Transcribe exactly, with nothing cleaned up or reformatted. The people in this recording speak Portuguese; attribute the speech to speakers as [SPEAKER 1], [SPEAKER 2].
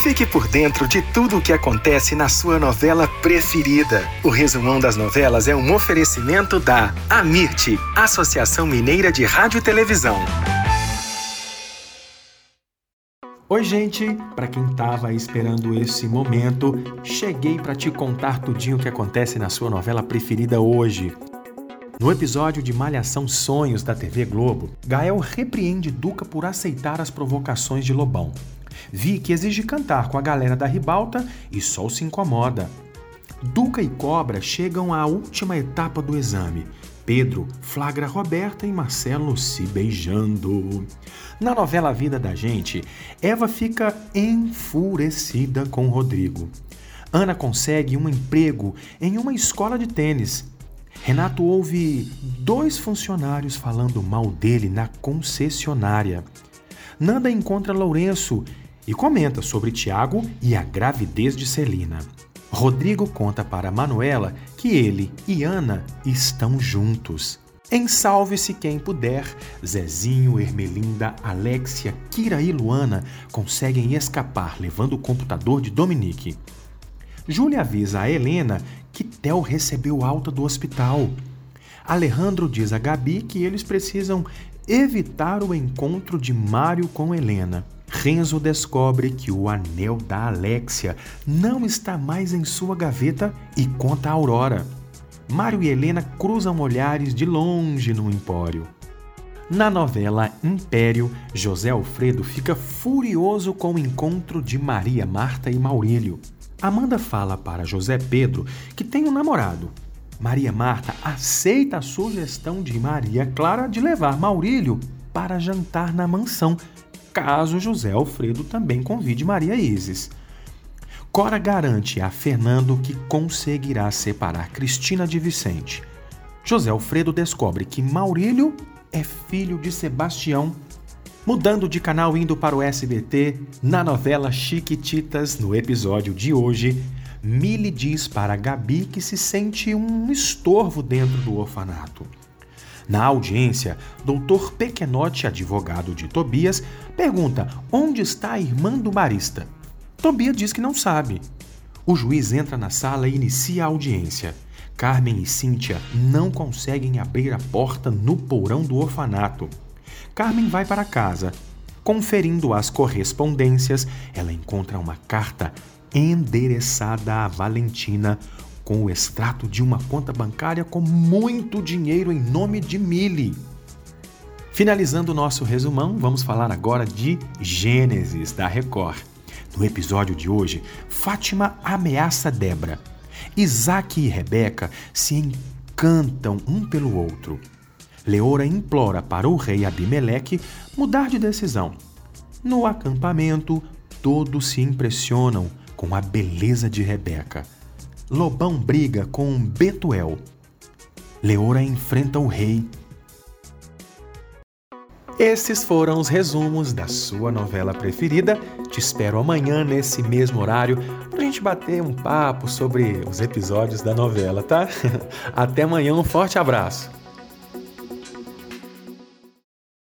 [SPEAKER 1] Fique por dentro de tudo o que acontece na sua novela preferida. O Resumão das Novelas é um oferecimento da AMIRT, Associação Mineira de Rádio e Televisão.
[SPEAKER 2] Oi, gente! Para quem tava esperando esse momento, cheguei para te contar tudinho o que acontece na sua novela preferida hoje. No episódio de Malhação Sonhos da T V Globo, Gael repreende Duca por aceitar as provocações de Lobão. Vicky exige cantar com a galera da ribalta e Sol se incomoda. Duca e Cobra chegam à última etapa do exame. Pedro flagra Roberta e Marcelo se beijando. Na novela Vida da Gente, Eva fica enfurecida com Rodrigo. Ana consegue um emprego em uma escola de tênis. Renato ouve dois funcionários falando mal dele na concessionária. Nanda encontra Lourenço e comenta sobre Tiago e a gravidez de Celina. Rodrigo conta para Manuela que ele e Ana estão juntos. Em Salve-se Quem Puder, Zezinho, Ermelinda, Alexia, Kira e Luana conseguem escapar levando o computador de Dominique. Júlia avisa a Helena que Theo recebeu alta do hospital. Alejandro diz a Gabi que eles precisam evitar o encontro de Mário com Helena. Renzo descobre que o anel da Alexia não está mais em sua gaveta e conta a Aurora. Mário e Helena cruzam olhares de longe no empório. Na novela Império, José Alfredo fica furioso com o encontro de Maria Marta e Maurílio. Amanda fala para José Pedro que tem um namorado. Maria Marta aceita a sugestão de Maria Clara de levar Maurílio para jantar na mansão, caso José Alfredo também convide Maria Isis. Cora garante a Fernando que conseguirá separar Cristina de Vicente. José Alfredo descobre que Maurílio é filho de Sebastião. Mudando de canal indo para o S B T, na novela Chiquititas, no episódio de hoje, Mili diz para Gabi que se sente um estorvo dentro do orfanato. Na audiência, doutor Pequenotti, advogado de Tobias, pergunta onde está a irmã do barista. Tobias diz que não sabe. O juiz entra na sala e inicia a audiência. Carmen e Cíntia não conseguem abrir a porta no porão do orfanato. Carmen vai para casa. Conferindo as correspondências, ela encontra uma carta endereçada a Valentina com o extrato de uma conta bancária com muito dinheiro em nome de Mili. Finalizando o nosso resumão, vamos falar agora de Gênesis, da Record. No episódio de hoje, Fátima ameaça Débora. Isaac e Rebeca se encantam um pelo outro. Leora implora para o rei Abimeleque mudar de decisão. No acampamento, todos se impressionam com a beleza de Rebeca. Lobão briga com Betuel. Leora enfrenta o rei. Esses foram os resumos da sua novela preferida. Te espero amanhã nesse mesmo horário pra gente bater um papo sobre os episódios da novela, tá? Até amanhã, um forte abraço.